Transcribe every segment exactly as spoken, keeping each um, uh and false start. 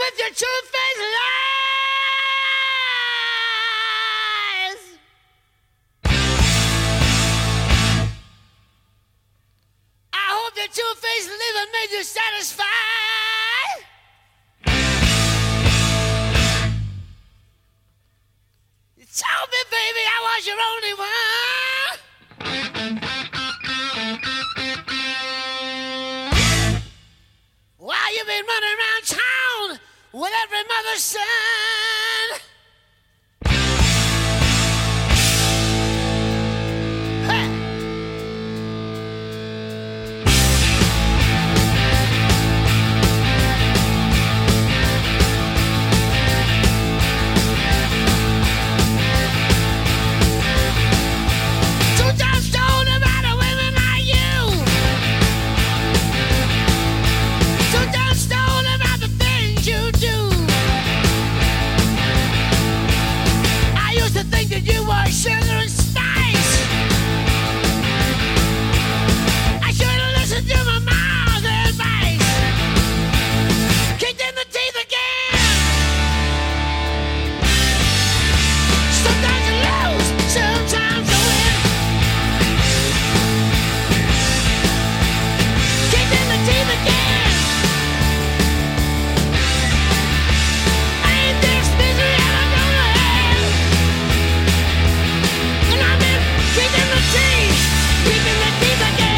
with your two-faced lies. I hope the two-faced living made you satisfied. You told me, baby, I was your only one. While you've been running around town with every mother's son. You were sugar and spice. I should have listened to my mom's advice. Kicked in the teeth again. Sometimes you lose, sometimes you win. Kicked in the teeth again. Ain't this misery ever gonna end? Kicking the teeth, kicking the teeth again.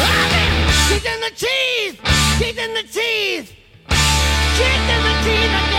Kicked in the teeth, kicked in the teeth, kicked in the teeth again.